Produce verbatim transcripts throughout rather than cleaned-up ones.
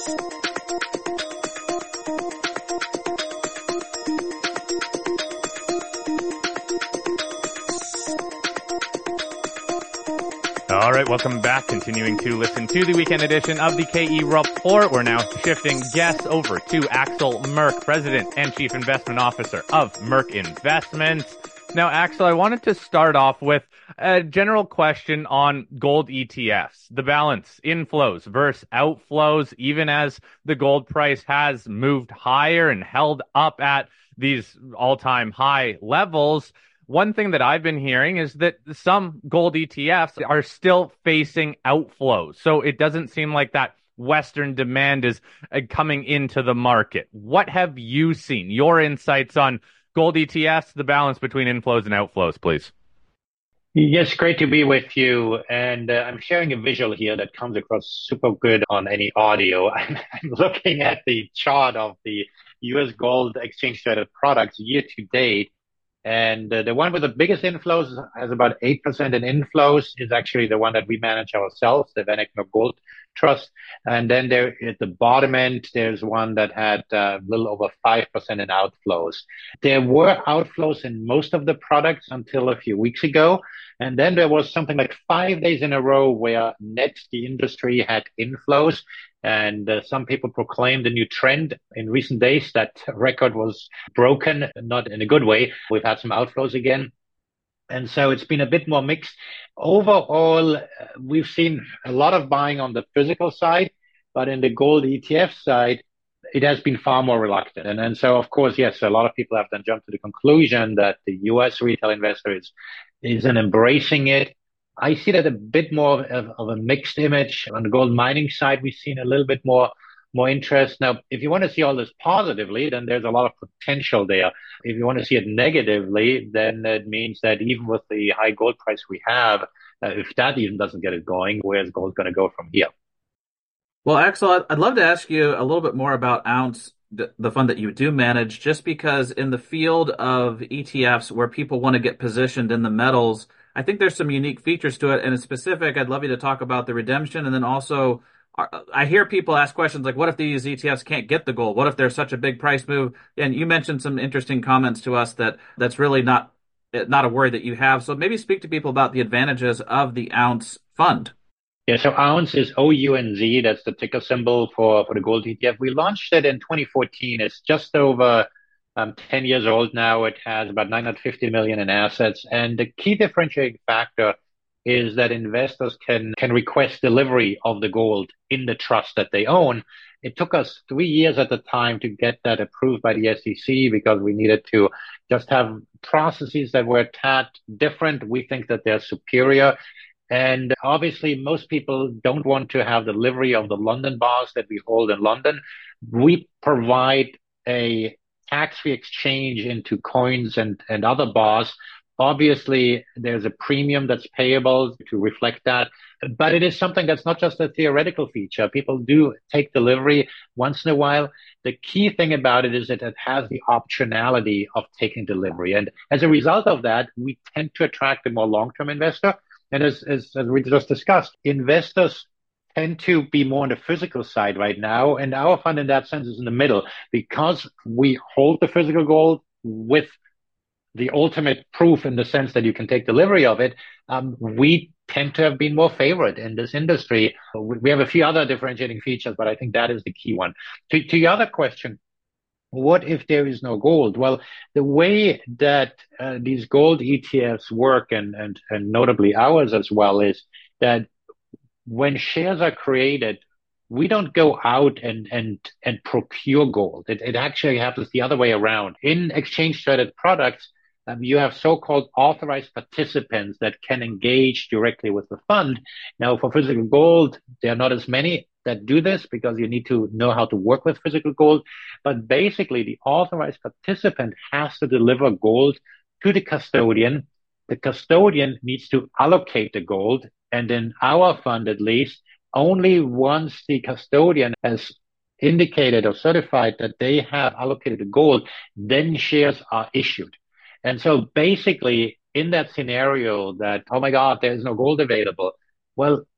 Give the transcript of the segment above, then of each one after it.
All right, welcome back. Continuing to listen to the weekend edition of the K E Report. We're now shifting guests over to Axel Merk, President and Chief Investment Officer of Merk Investments. Now, Axel, I wanted to start off with a general question on gold E T Fs, the balance, inflows versus outflows, even as the gold price has moved higher and held up at these all-time high levels. One thing that I've been hearing is that some gold E T Fs are still facing outflows. So it doesn't seem like that Western demand is uh, coming into the market. What have you seen? Your insights on gold E T Fs, the balance between inflows and outflows, please. Yes, great to be with you. And uh, I'm sharing a visual here that comes across super good on any audio. I'm, I'm looking at the chart of the U S gold exchange traded products year to date. And uh, the one with the biggest inflows has about eight percent in inflows is actually the one that we manage ourselves, the Vanek Gold Trust. And then there at the bottom end, there's one that had uh, a little over five percent in outflows. There were outflows in most of the products until a few weeks ago. And then there was something like five days in a row where net the industry had inflows. And uh, some people proclaimed a new trend in recent days. That record was broken, not in a good way. We've had some outflows again. And so it's been a bit more mixed. Overall, uh, we've seen a lot of buying on the physical side, but in the gold E T F side, it has been far more reluctant. And, and so, of course, yes, a lot of people have then jumped to the conclusion that the U S retail investor is, isn't embracing it. I see that a bit more of, of a mixed image. On the gold mining side, we've seen a little bit more more interest. Now, if you want to see all this positively, then there's a lot of potential there. If you want to see it negatively, then it means that even with the high gold price we have, uh, if that even doesn't get it going, where's gold going to go from here? Well, Axel, I'd love to ask you a little bit more about Ounce, the fund that you do manage, just because in the field of E T Fs where people want to get positioned in the metals, I think there's some unique features to it. And in specific, I'd love you to talk about the redemption. And then also, I hear people ask questions like, what if these E T Fs can't get the gold? What if there's such a big price move? And you mentioned some interesting comments to us that that's really not not a worry that you have. So maybe speak to people about the advantages of the Ounce fund. Yeah, so Ounce is O U N Z. That's the ticker symbol for, for the gold E T F. We launched it in twenty fourteen. It's just over um, ten years old now. It has about nine hundred fifty million in assets. And the key differentiating factor is that investors can, can request delivery of the gold in the trust that they own. It took us three years at the time to get that approved by the S E C because we needed to just have processes that were a tad different. We think that they're superior. And obviously, most people don't want to have delivery of the London bars that we hold in London. We provide a tax-free exchange into coins and, and other bars. Obviously, there's a premium that's payable to reflect that. But it is something that's not just a theoretical feature. People do take delivery once in a while. The key thing about it is that it has the optionality of taking delivery. And as a result of that, we tend to attract a more long-term investor. And as, as, as we just discussed, investors tend to be more on the physical side right now. And our fund in that sense is in the middle because we hold the physical gold with the ultimate proof in the sense that you can take delivery of it. Um, we tend to have been more favored in this industry. We have a few other differentiating features, but I think that is the key one. To, to your other question, what if there is no gold? Well, the way that uh, these gold E T Fs work, and, and, and notably ours as well, is that when shares are created, we don't go out and, and, and procure gold. It, it actually happens the other way around. In exchange traded products, um, you have so-called authorized participants that can engage directly with the fund. Now, for physical gold, there are not as many that do this because you need to know how to work with physical gold. But basically, the authorized participant has to deliver gold to the custodian. The custodian needs to allocate the gold. And in our fund, at least, only once the custodian has indicated or certified that they have allocated the gold, then shares are issued. And so basically, in that scenario that, oh my God, there's no gold available, well,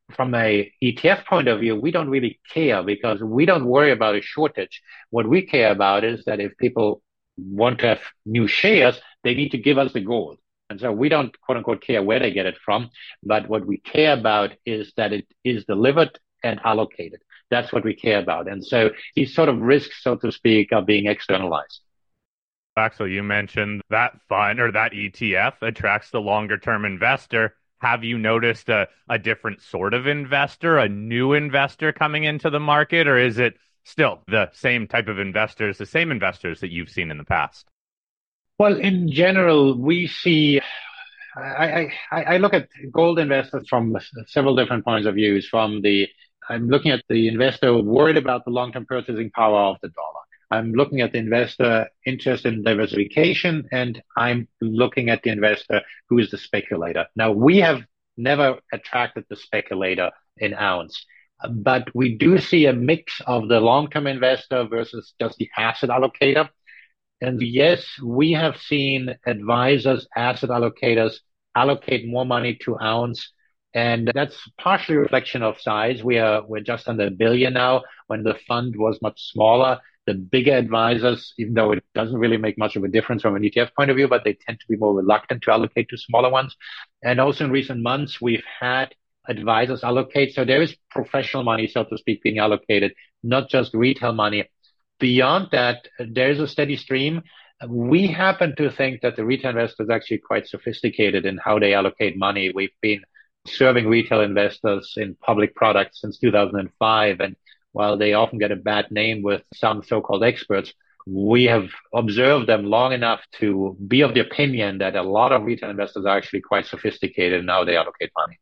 from a E T F point of view, we don't really care because we don't worry about a shortage. What we care about is that if people want to have new shares, they need to give us the gold. And so we don't, quote unquote, care where they get it from. But what we care about is that it is delivered and allocated. That's what we care about. And so these sort of risks, so to speak, are being externalized. Axel, you mentioned that fund or that E T F attracts the longer term investor. Have you noticed a, a different sort of investor, a new investor coming into the market, or is it still the same type of investors, the same investors that you've seen in the past? Well, in general, we see, I, I, I look at gold investors from several different points of view. From the, I'm looking at the investor worried about the long-term purchasing power of the dollar. I'm looking at the investor interested in diversification, and I'm looking at the investor who is the speculator. Now, we have never attracted the speculator in ounce, but we do see a mix of the long-term investor versus just the asset allocator. And yes, we have seen advisors, asset allocators allocate more money to ounce. And that's partially a reflection of size. We are, we're just under a billion now when the fund was much smaller. The bigger advisors, even though it doesn't really make much of a difference from an E T F point of view, but they tend to be more reluctant to allocate to smaller ones. And also in recent months, we've had advisors allocate. So there is professional money, so to speak, being allocated, not just retail money. Beyond that, there is a steady stream. We happen to think that the retail investor is actually quite sophisticated in how they allocate money. We've been serving retail investors in public products since two thousand five. And while they often get a bad name with some so-called experts, we have observed them long enough to be of the opinion that a lot of retail investors are actually quite sophisticated in how they allocate money.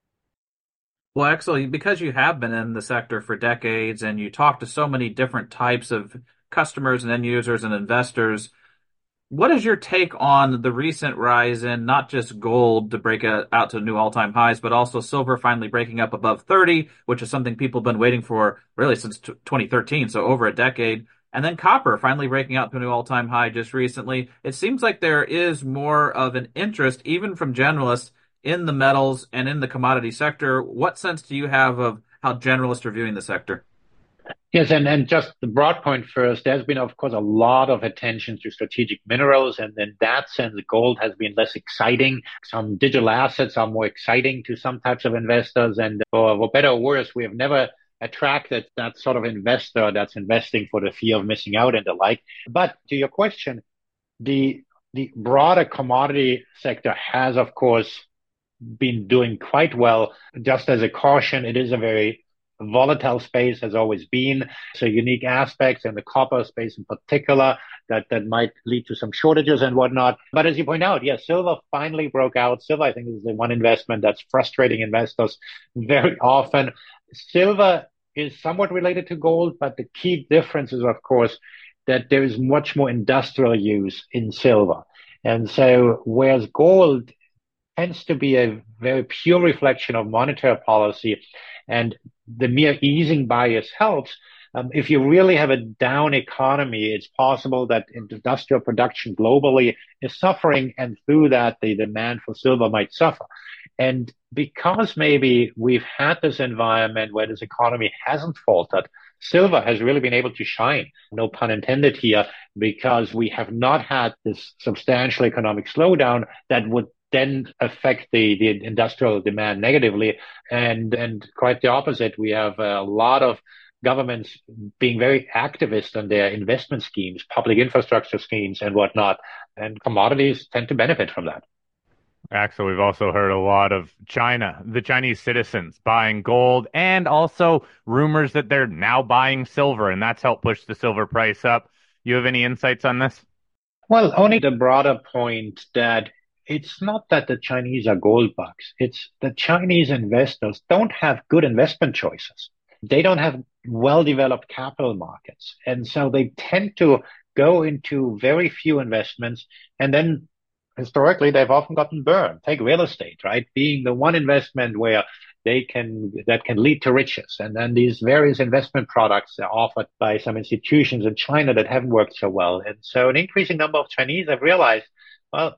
Well, actually, because you have been in the sector for decades and you talk to so many different types of customers and end users and investors, what is your take on the recent rise in not just gold to break a, out to new all-time highs, but also silver finally breaking up above thirty, which is something people have been waiting for really since twenty thirteen, so over a decade. And then copper finally breaking out to a new all-time high just recently. It seems like there is more of an interest, even from generalists, in the metals and in the commodity sector. What sense do you have of how generalists are viewing the sector? Yes, and, and just the broad point first, there's been, of course, a lot of attention to strategic minerals. And in that sense, gold has been less exciting. Some digital assets are more exciting to some types of investors. And for, for better or worse, we have never attracted that sort of investor that's investing for the fear of missing out and the like. But to your question, the, the broader commodity sector has, of course, been doing quite well. Just as a caution, it is a very volatile space, has always been. So unique aspects in the copper space in particular that, that might lead to some shortages and whatnot. But as you point out, yes, silver finally broke out. Silver, I think, is the one investment that's frustrating investors very often. Silver is somewhat related to gold, but the key difference is, of course, that there is much more industrial use in silver. And so whereas gold tends to be a very pure reflection of monetary policy, and the mere easing bias helps. Um, if you really have a down economy, it's possible that industrial production globally is suffering, and through that, the demand for silver might suffer. And because maybe we've had this environment where this economy hasn't faltered, silver has really been able to shine, no pun intended here, because we have not had this substantial economic slowdown that would then affect the, the industrial demand negatively. And, and quite the opposite. We have a lot of governments being very activist on their investment schemes, public infrastructure schemes and whatnot. And commodities tend to benefit from that. Axel, we've also heard a lot of China, the Chinese citizens buying gold, and also rumors that they're now buying silver, and that's helped push the silver price up. You have any insights on this? Well, only the broader point that it's not that the Chinese are gold bugs. It's the Chinese investors don't have good investment choices. They don't have well-developed capital markets. And so they tend to go into very few investments. And then historically, they've often gotten burned. Take real estate, right? Being the one investment where they can, that can lead to riches. And then these various investment products are offered by some institutions in China that haven't worked so well. And so an increasing number of Chinese have realized, well,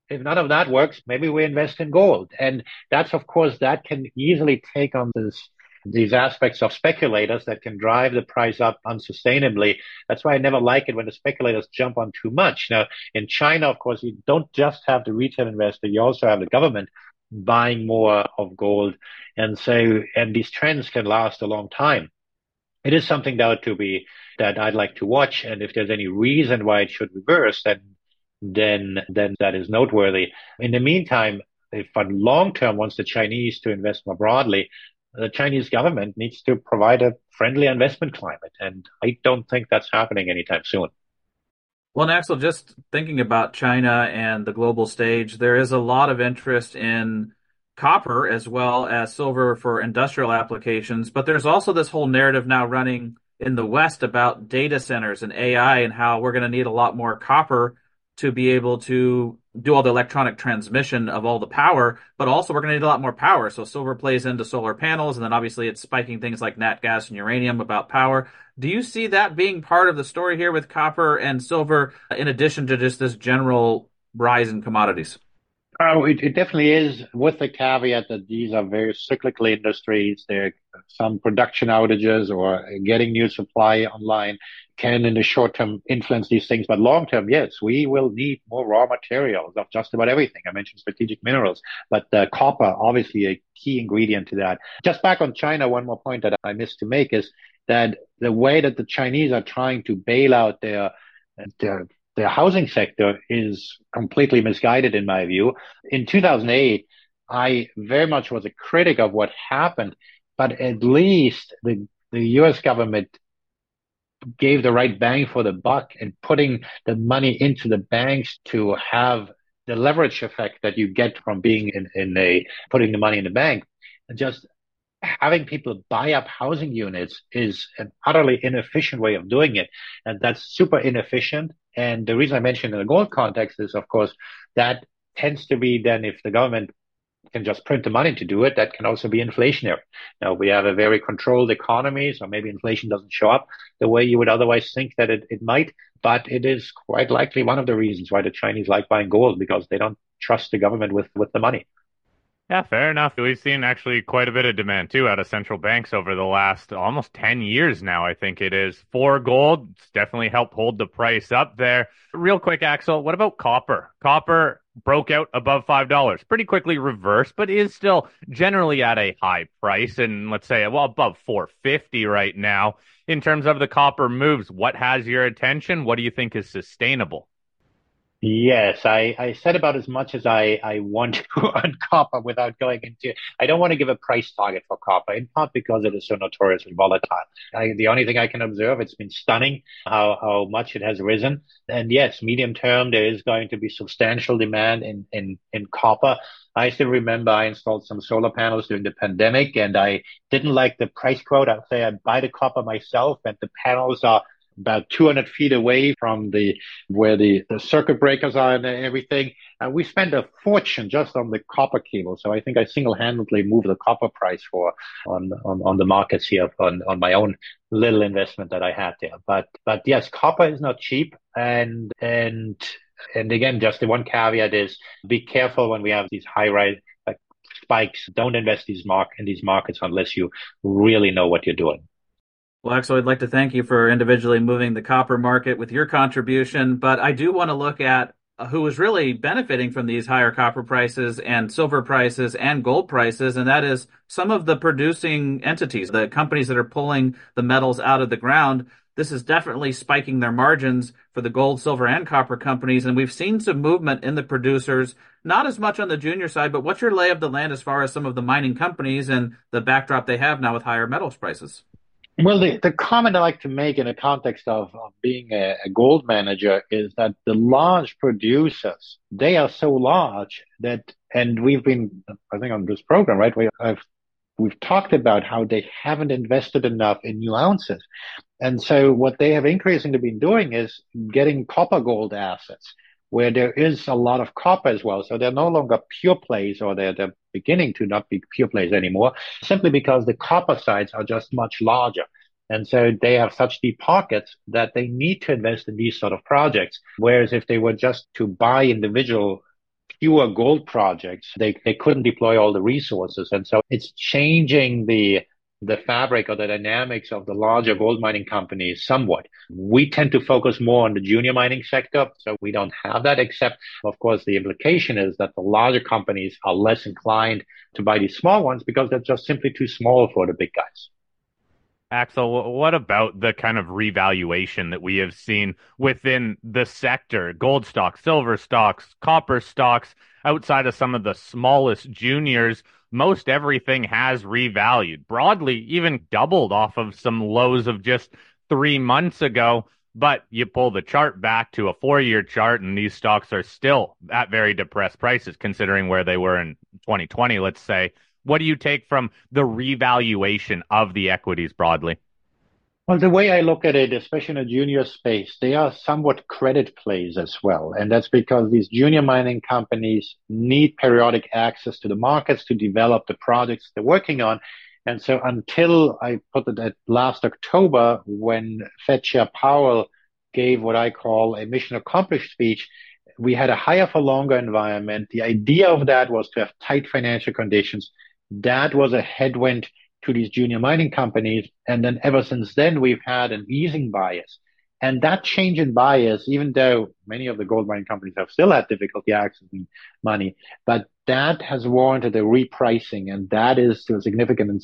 if none of that works, maybe we invest in gold. And that's, of course, that can easily take on this, these aspects of speculators that can drive the price up unsustainably. That's why I never like it when the speculators jump on too much. Now, in China, of course, you don't just have the retail investor, you also have the government buying more of gold. And so, and these trends can last a long time. It is something though to be that I'd like to watch. And if there's any reason why it should reverse, then then then that is noteworthy. In the meantime, if on long term wants the Chinese to invest more broadly, the Chinese government needs to provide a friendly investment climate. And I don't think that's happening anytime soon. Well, and Axel, just thinking about China and the global stage, there is a lot of interest in copper as well as silver for industrial applications. But there's also this whole narrative now running in the West about data centers and A I and how we're going to need a lot more copper to be able to do all the electronic transmission of all the power, but also we're going to need a lot more power. So silver plays into solar panels, and then obviously it's spiking things like nat gas and uranium about power. Do you see that being part of the story here with copper and silver, in addition to just this general rise in commodities? Oh, it, it definitely is, with the caveat that these are very cyclical industries. There are some production outages or getting new supply online can in the short term influence these things. But long term, yes, we will need more raw materials of just about everything. I mentioned strategic minerals, but uh, copper, obviously a key ingredient to that. Just back on China, one more point that I missed to make is that the way that the Chinese are trying to bail out their, their the housing sector is completely misguided in my view. In two thousand eight, I very much was a critic of what happened, but at least the, the U S government gave the right bang for the buck and putting the money into the banks to have the leverage effect that you get from being in, in a, putting the money in the bank. And just having people buy up housing units is an utterly inefficient way of doing it. And that's super inefficient. And the reason I mentioned in the gold context is, of course, that tends to be then if the government can just print the money to do it, that can also be inflationary. Now, we have a very controlled economy, so maybe inflation doesn't show up the way you would otherwise think that it, it might. But it is quite likely one of the reasons why the Chinese like buying gold, because they don't trust the government with, with the money. Yeah, fair enough. We've seen actually quite a bit of demand too out of central banks over the last almost ten years now, I think it is, for gold. It's definitely helped hold the price up there. Real quick, Axel, what about copper? Copper broke out above five dollars, pretty quickly reversed, but is still generally at a high price. And let's say, well, above four fifty right now. In terms of the copper moves, what has your attention? What do you think is sustainable? Yes, I, I said about as much as I, I want to on copper without going into, I don't want to give a price target for copper, in part because it is so notoriously volatile. I, the only thing I can observe, it's been stunning how, how much it has risen. And yes, medium term, there is going to be substantial demand in, in, in copper. I still remember I installed some solar panels during the pandemic and I didn't like the price quote. I'd say I'd buy the copper myself, and the panels are about two hundred feet away from the where the, the circuit breakers are and everything. And we spent a fortune just on the copper cable. So I think I single-handedly moved the copper price for on, on, on the markets here on, on my own little investment that I had there. But but yes, copper is not cheap. And and and again, just the one caveat is be careful when we have these high rise like spikes. Don't invest these mark in these markets unless you really know what you're doing. Well, Axel, I'd like to thank you for individually moving the copper market with your contribution, but I do want to look at who is really benefiting from these higher copper prices and silver prices and gold prices, and that is some of the producing entities, the companies that are pulling the metals out of the ground. This is definitely spiking their margins for the gold, silver, and copper companies, and we've seen some movement in the producers, not as much on the junior side, but what's your lay of the land as far as some of the mining companies and the backdrop they have now with higher metals prices? Well, the, the comment I like to make in the context of, of being a, a gold manager is that the large producers, they are so large that, and we've been, I think on this program, right, we, I've, we've talked about how they haven't invested enough in new ounces. And so what they have increasingly been doing is getting copper gold assets, where there is a lot of copper as well. So they're no longer pure plays, or they're, they're beginning to not be pure plays anymore, simply because the copper sites are just much larger. And so they have such deep pockets that they need to invest in these sort of projects. Whereas if they were just to buy individual fewer gold projects, they, they couldn't deploy all the resources. And so it's changing the the fabric or the dynamics of the larger gold mining companies somewhat. We tend to focus more on the junior mining sector, so we don't have that, except, of course, the implication is that the larger companies are less inclined to buy these small ones because they're just simply too small for the big guys. Axel, what about the kind of revaluation that we have seen within the sector? Gold stocks, silver stocks, copper stocks, outside of some of the smallest juniors, most everything has revalued. Broadly, even doubled off of some lows of just three months ago. But you pull the chart back to a four-year chart, and these stocks are still at very depressed prices, considering where they were in twenty twenty, let's say. What do you take from the revaluation of the equities broadly? Well, the way I look at it, especially in a junior space, they are somewhat credit plays as well. And that's because these junior mining companies need periodic access to the markets to develop the projects they're working on. And so until I put it at last October, when Fed Chair Powell gave what I call a mission accomplished speech, we had a higher for longer environment. The idea of that was to have tight financial conditions. That was a headwind to these junior mining companies. And then ever since then, we've had an easing bias. And that change in bias, even though many of the gold mining companies have still had difficulty accessing money, but that has warranted a repricing. And that is to a significant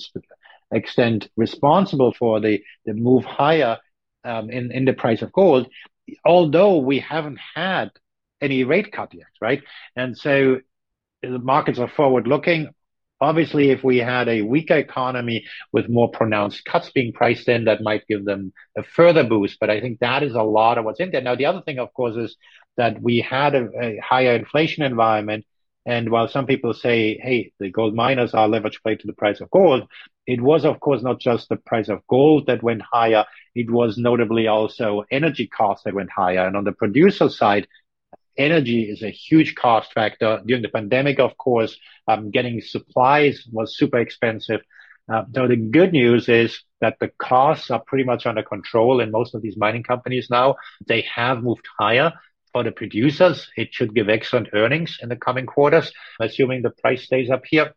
extent responsible for the, the move higher um, in, in the price of gold, although we haven't had any rate cut yet, right? And so the markets are forward looking. Obviously, if we had a weaker economy with more pronounced cuts being priced in, that might give them a further boost. But I think that is a lot of what's in there. Now, the other thing, of course, is that we had a, a higher inflation environment. And while some people say, hey, the gold miners are leverage play to the price of gold, it was, of course, not just the price of gold that went higher. It was notably also energy costs that went higher. And on the producer side, energy is a huge cost factor. During the pandemic, of course, um, getting supplies was super expensive. Uh, so the good news is that the costs are pretty much under control in most of these mining companies now. They have moved higher. For the producers, it should give excellent earnings in the coming quarters, assuming the price stays up here.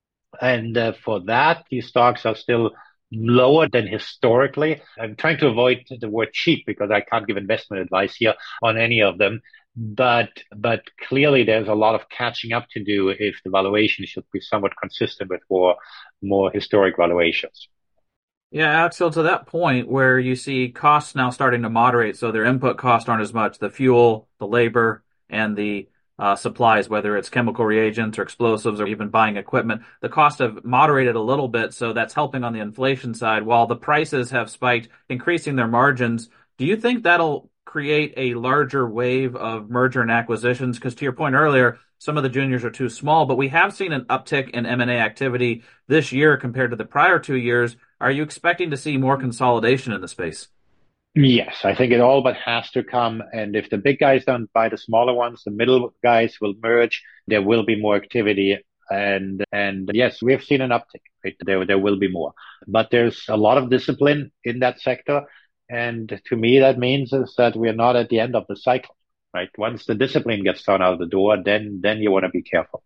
And uh, for that, these stocks are still lower than historically. I'm trying to avoid the word cheap because I can't give investment advice here on any of them. But but clearly there's a lot of catching up to do if the valuation should be somewhat consistent with more more historic valuations. Yeah, Axel, to that point where you see costs now starting to moderate, so their input costs aren't as much, the fuel, the labor, and the uh, supplies, whether it's chemical reagents or explosives or even buying equipment, the costs have moderated a little bit, so that's helping on the inflation side, while the prices have spiked, increasing their margins. Do you think that'll create a larger wave of merger and acquisitions? Because to your point earlier, some of the juniors are too small, but we have seen an uptick in M and A activity this year compared to the prior two years. Are you expecting to see more consolidation in the space? Yes, I think it all but has to come. And if the big guys don't buy the smaller ones, the middle guys will merge. There will be more activity. And and yes, we have seen an uptick. Right? There, there will be more. But there's a lot of discipline in that sector. And to me, that means is that we're not at the end of the cycle, right? Once the discipline gets thrown out the door, then then you want to be careful.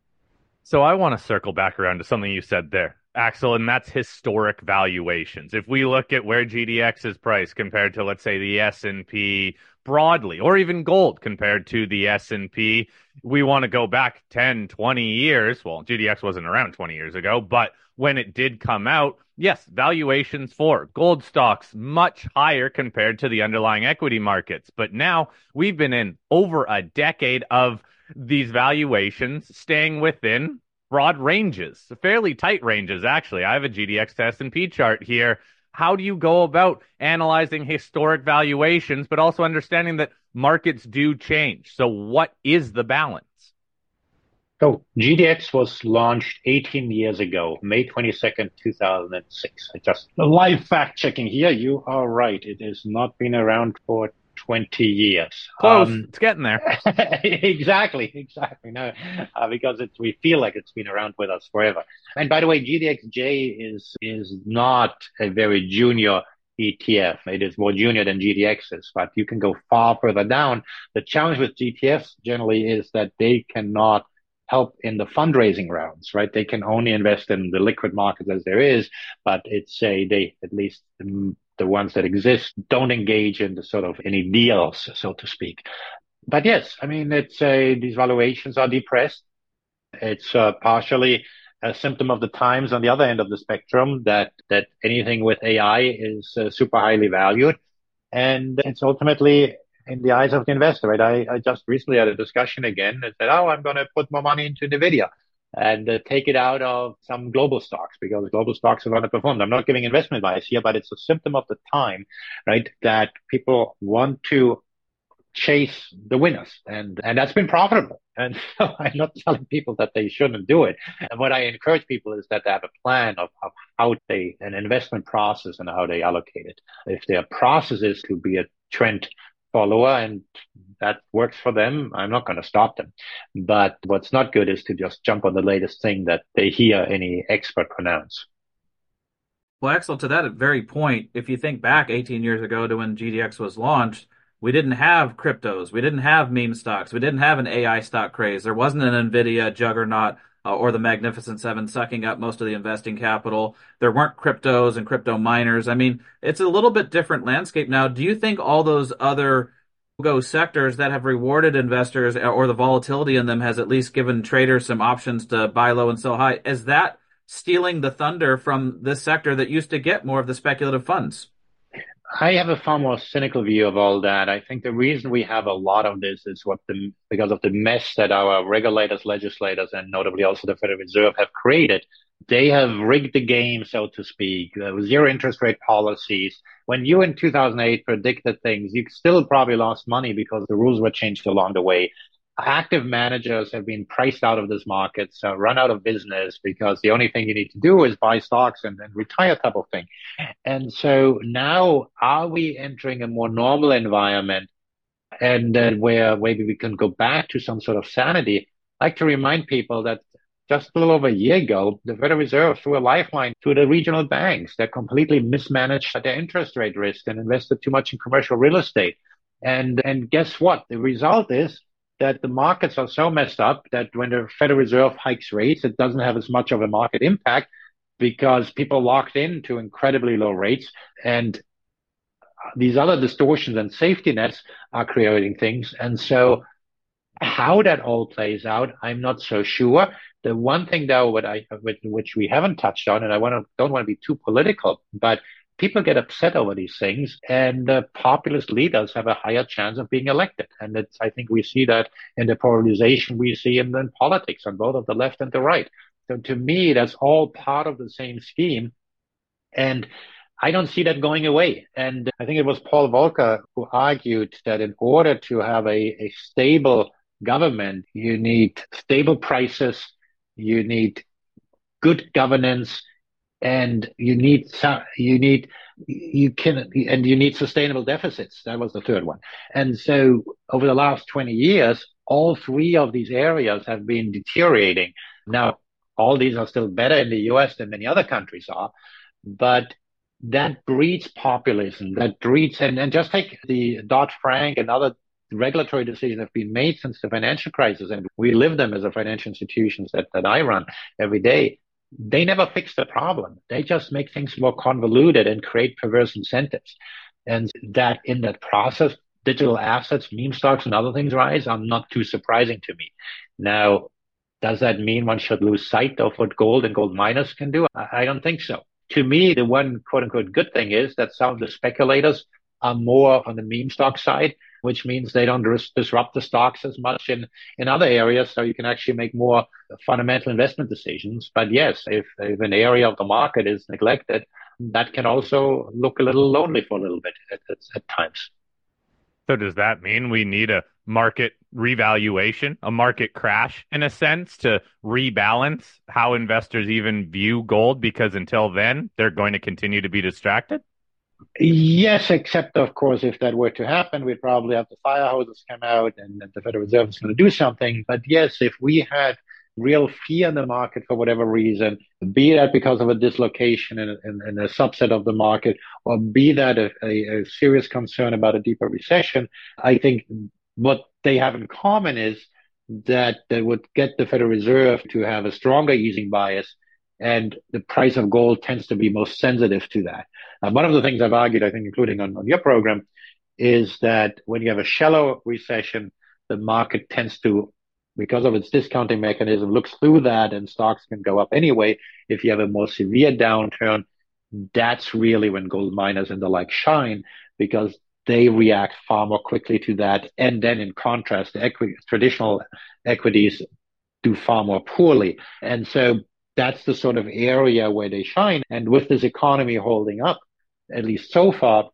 So I want to circle back around to something you said there, Axel, and that's historic valuations. If we look at where G D X is priced compared to, let's say, the S and P broadly, or even gold compared to the S and P, we want to go back ten, twenty years. Well, G D X wasn't around twenty years ago, but when it did come out, yes, valuations for gold stocks much higher compared to the underlying equity markets. But now we've been in over a decade of these valuations staying within broad ranges, fairly tight ranges, actually. I have a G D X to S and P chart here. How do you go about analyzing historic valuations, but also understanding that markets do change? So what is the balance? So G D X was launched eighteen years ago, May twenty-second, two thousand six. I just live fact checking here. You are right. It has not been around for twenty years. Close. Um, it's getting there. exactly. Exactly. No, uh, because it's, we feel like it's been around with us forever. And by the way, G D X J is, is not a very junior E T F. It is more junior than G D Xs, but you can go far further down. The challenge with G T Fs generally is that they cannot help in the fundraising rounds, right? They can only invest in the liquid market as there is, but it's a, they, at least the, the ones that exist, don't engage in the sort of any deals, so to speak. But yes, I mean, it's a, these valuations are depressed. It's uh, partially a symptom of the times on the other end of the spectrum that, that anything with A I is uh, super highly valued. And it's ultimately in the eyes of the investor, right? I, I just recently had a discussion again and said, oh, I'm going to put more money into NVIDIA and uh, take it out of some global stocks because global stocks have underperformed. I'm not giving investment advice here, but it's a symptom of the time, right? That people want to chase the winners, and and that's been profitable. And so I'm not telling people that they shouldn't do it. And what I encourage people is that they have a plan of, of how they, an investment process and how they allocate it. If their process is to be a trend follower and that works for them, I'm not going to stop them. But what's not good is to just jump on the latest thing that they hear any expert pronounce. Well, Axel, to that very point, if you think back eighteen years ago to when G D X was launched, we didn't have cryptos. We didn't have meme stocks. We didn't have an A I stock craze. There wasn't an NVIDIA juggernaut uh, or the Magnificent Seven sucking up most of the investing capital. There weren't cryptos and crypto miners. I mean, it's a little bit different landscape now. Do you think all those other go sectors that have rewarded investors or the volatility in them has at least given traders some options to buy low and sell high? Is that stealing the thunder from this sector that used to get more of the speculative funds? I have a far more cynical view of all that. I think the reason we have a lot of this is what the, because of the mess that our regulators, legislators, and notably also the Federal Reserve have created. They have rigged the game, so to speak, uh, zero interest rate policies. When you in two thousand eight predicted things, you still probably lost money because the rules were changed along the way. Active managers have been priced out of this market, so run out of business because the only thing you need to do is buy stocks and, and retire type of thing. And so now are we entering a more normal environment and uh, where maybe we can go back to some sort of sanity? I like to remind people that just a little over a year ago, the Federal Reserve threw a lifeline to the regional banks that completely mismanaged their interest rate risk and invested too much in commercial real estate. And, and guess what? The result is that the markets are so messed up that when the Federal Reserve hikes rates, it doesn't have as much of a market impact because people locked into incredibly low rates. And these other distortions and safety nets are creating things. And so how that all plays out, I'm not so sure. The one thing, though, what I, which we haven't touched on, and I want to, don't want to be too political, but people get upset over these things, and uh, populist leaders have a higher chance of being elected. And it's, I think we see that in the polarization we see in, in politics on both of the left and the right. So to me, that's all part of the same scheme. And I don't see that going away. And I think it was Paul Volcker who argued that in order to have a, a stable government, you need stable prices, you need good governance, and you need, you need, you can, and you need sustainable deficits. That was the third one. And so over the last twenty years, all three of these areas have been deteriorating. Now, all these are still better in the U S than many other countries are, but that breeds populism, that breeds, and, and just take the Dodd-Frank and other regulatory decisions have been made since the financial crisis, and we live them as a financial institutions that, that I run every day. They never fix the problem. They just make things more convoluted and create perverse incentives. And that in that process, digital assets, meme stocks, and other things rise are not too surprising to me. Now, does that mean one should lose sight of what gold and gold miners can do? I, I don't think so. To me, the one quote unquote good thing is that some of the speculators are more on the meme stock side, which means they don't dis- disrupt the stocks as much in, in other areas. So you can actually make more fundamental investment decisions. But yes, if, if an area of the market is neglected, that can also look a little lonely for a little bit at, at, at times. So does that mean we need a market revaluation, a market crash in a sense to rebalance how investors even view gold? Because until then, they're going to continue to be distracted? Yes, except of course, if that were to happen, we'd probably have the fire hoses come out and the Federal Reserve is going to do something. But yes, if we had real fear in the market for whatever reason, be that because of a dislocation in, in, in a subset of the market, or be that a, a, a serious concern about a deeper recession, I think what they have in common is that they would get the Federal Reserve to have a stronger easing bias, and the price of gold tends to be most sensitive to that. Uh, one of the things I've argued, I think, including on, on your program, is that when you have a shallow recession, the market tends to, because of its discounting mechanism, looks through that and stocks can go up anyway. If you have a more severe downturn, that's really when gold miners and the like shine, because they react far more quickly to that. And then in contrast, the equity, traditional equities do far more poorly. And so that's the sort of area where they shine. And with this economy holding up, at least so far,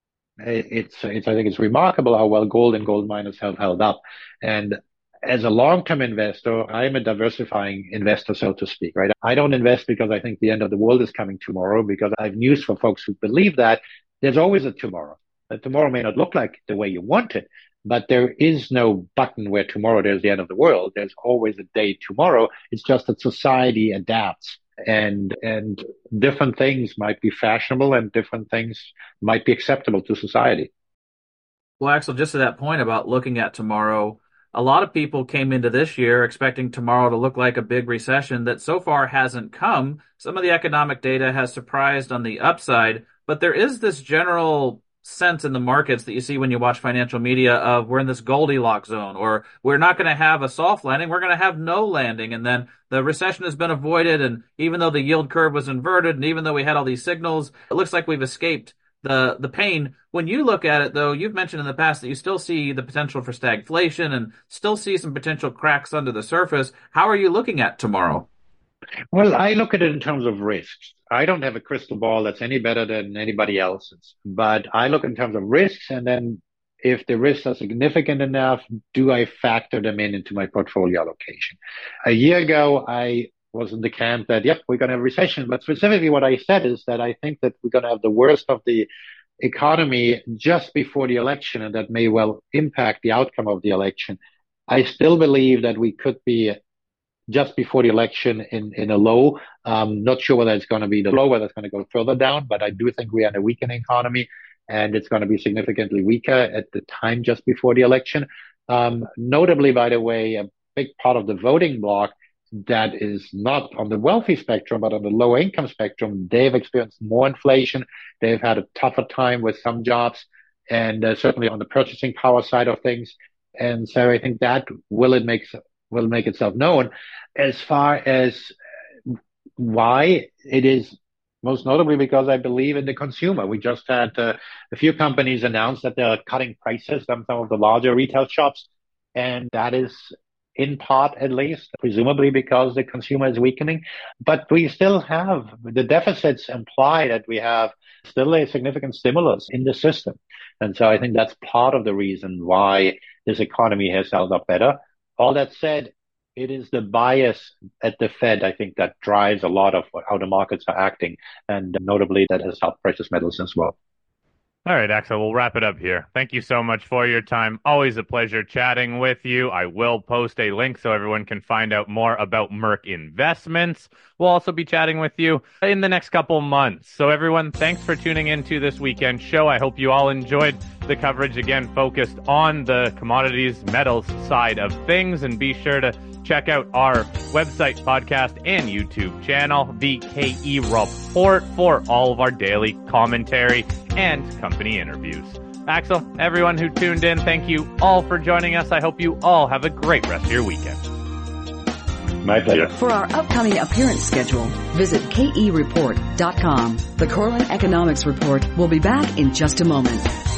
it's, it's, I think it's remarkable how well gold and gold miners have held up. And as a long-term investor, I'm a diversifying investor, so to speak, right? I don't invest because I think the end of the world is coming tomorrow, because I have news for folks who believe that. There's always a tomorrow. But tomorrow may not look like the way you want it, but there is no button where tomorrow there's the end of the world. There's always a day tomorrow. It's just that society adapts, and and different things might be fashionable and different things might be acceptable to society. Well, Axel, just to that point about looking at tomorrow, a lot of people came into this year expecting tomorrow to look like a big recession that so far hasn't come. Some of the economic data has surprised on the upside, but there is this general sense in the markets that you see when you watch financial media of we're in this Goldilocks zone, or we're not going to have a soft landing, we're going to have no landing, and then the recession has been avoided, and even though the yield curve was inverted, and even though we had all these signals, it looks like we've escaped the the pain. When you look at it, though, you've mentioned in the past that you still see the potential for stagflation and still see some potential cracks under the surface. How are you looking at tomorrow? Well, I look at it in terms of risks. I don't have a crystal ball that's any better than anybody else's, but I look in terms of risks, and then if the risks are significant enough, do I factor them in into my portfolio allocation? A year ago, I was in the camp that, yep, we're going to have a recession, but specifically what I said is that I think that we're going to have the worst of the economy just before the election, and that may well impact the outcome of the election. I still believe that we could be just before the election in, in a low. Um, not sure whether it's going to be the low, whether it's going to go further down, but I do think we are in a weakening economy, and it's going to be significantly weaker at the time just before the election. Um, notably, by the way, a big part of the voting bloc that is not on the wealthy spectrum, but on the lower income spectrum, they've experienced more inflation. They've had a tougher time with some jobs, and uh, certainly on the purchasing power side of things. And so I think that will it makes will make itself known. As far as why, it is most notably because I believe in the consumer. We just had uh, a few companies announce that they're cutting prices on some of the larger retail shops, and that is in part, at least, presumably because the consumer is weakening. But we still have, the deficits imply that we have still a significant stimulus in the system. And so I think that's part of the reason why this economy has held up better. All that said, it is the bias at the Fed, I think, that drives a lot of how the markets are acting. And notably, that has helped precious metals as well. All right, Axel, we'll wrap it up here. Thank you so much for your time. Always a pleasure chatting with you. I will post a link so everyone can find out more about Merc Investments. We'll also be chatting with you in the next couple months. So everyone, thanks for tuning into this weekend show. I hope you all enjoyed the coverage, again, focused on the commodities, metals side of things. And be sure to check out our website, podcast, and YouTube channel, The K E Report, for all of our daily commentary and company interviews. Axel, everyone who tuned in, thank you all for joining us. I hope you all have a great rest of your weekend. My pleasure. For our upcoming appearance schedule, visit K E report dot com. The Corlin Economics Report will be back in just a moment.